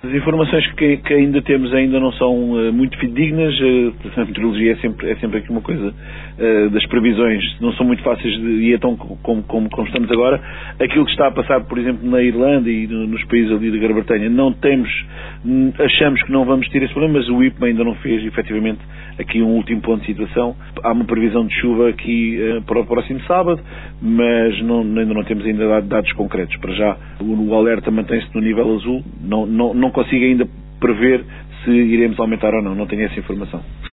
As informações que ainda temos ainda não são muito fidedignas. A meteorologia é sempre aqui uma coisa das previsões, não são muito fáceis e então como estamos agora. Aquilo que está a passar, por exemplo, na Irlanda e nos países ali da Grã-Bretanha, achamos que não vamos ter esse problema, mas o IPMA ainda não fez efetivamente aqui um último ponto de situação. Há uma previsão de chuva aqui para o próximo sábado, mas ainda não temos ainda dados concretos. Para já o alerta mantém-se no nível azul, não consigo ainda prever se iremos aumentar ou não tenho essa informação.